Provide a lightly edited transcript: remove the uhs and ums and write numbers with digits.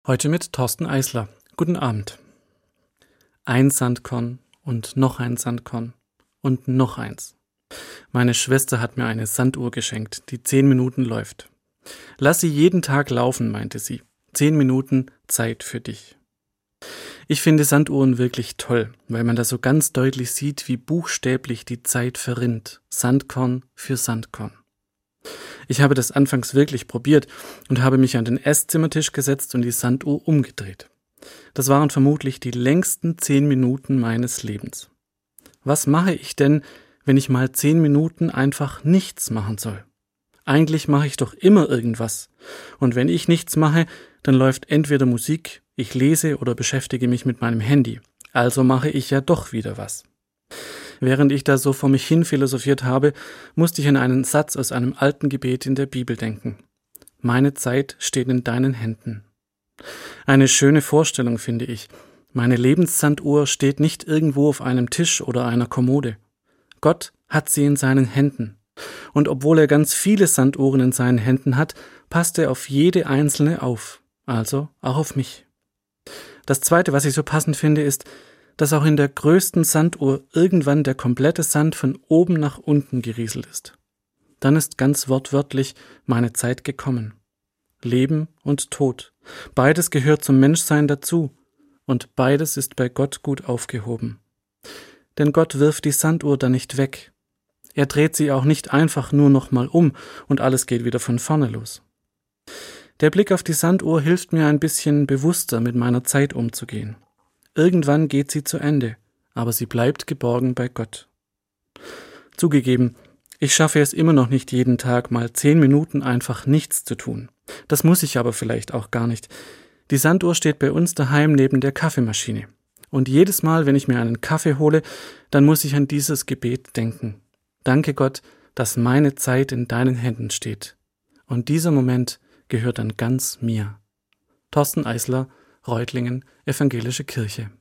Heute mit Thorsten Eisler. Guten Abend. Ein Sandkorn und noch ein Sandkorn und noch eins. Meine Schwester hat mir eine Sanduhr geschenkt, die 10 Minuten läuft. Lass sie jeden Tag laufen, meinte sie. 10 Minuten Zeit für dich. Ich finde Sanduhren wirklich toll, weil man da so ganz deutlich sieht, wie buchstäblich die Zeit verrinnt. Sandkorn für Sandkorn. Ich habe das anfangs wirklich probiert und habe mich an den Esszimmertisch gesetzt und die Sanduhr umgedreht. Das waren vermutlich die längsten 10 Minuten meines Lebens. Was mache ich denn, wenn ich mal 10 Minuten einfach nichts machen soll? Eigentlich mache ich doch immer irgendwas. Und wenn ich nichts mache, dann läuft entweder Musik, ich lese oder beschäftige mich mit meinem Handy. Also mache ich ja doch wieder was. Während ich da so vor mich hin philosophiert habe, musste ich an einen Satz aus einem alten Gebet in der Bibel denken. Meine Zeit steht in deinen Händen. Eine schöne Vorstellung, finde ich. Meine Lebenssanduhr steht nicht irgendwo auf einem Tisch oder einer Kommode. Gott hat sie in seinen Händen. Und obwohl er ganz viele Sanduhren in seinen Händen hat, passt er auf jede einzelne auf. Also auch auf mich. Das Zweite, was ich so passend finde, ist, dass auch in der größten Sanduhr irgendwann der komplette Sand von oben nach unten gerieselt ist. Dann ist ganz wortwörtlich meine Zeit gekommen. Leben und Tod. Beides gehört zum Menschsein dazu und beides ist bei Gott gut aufgehoben. Denn Gott wirft die Sanduhr da nicht weg. Er dreht sie auch nicht einfach nur nochmal um und alles geht wieder von vorne los. Der Blick auf die Sanduhr hilft mir ein bisschen bewusster mit meiner Zeit umzugehen. Irgendwann geht sie zu Ende, aber sie bleibt geborgen bei Gott. Zugegeben, ich schaffe es immer noch nicht jeden Tag mal 10 Minuten einfach nichts zu tun. Das muss ich aber vielleicht auch gar nicht. Die Sanduhr steht bei uns daheim neben der Kaffeemaschine. Und jedes Mal, wenn ich mir einen Kaffee hole, dann muss ich an dieses Gebet denken. Danke Gott, dass meine Zeit in deinen Händen steht. Und dieser Moment gehört dann ganz mir. Thorsten Eisler, Reutlingen, Evangelische Kirche.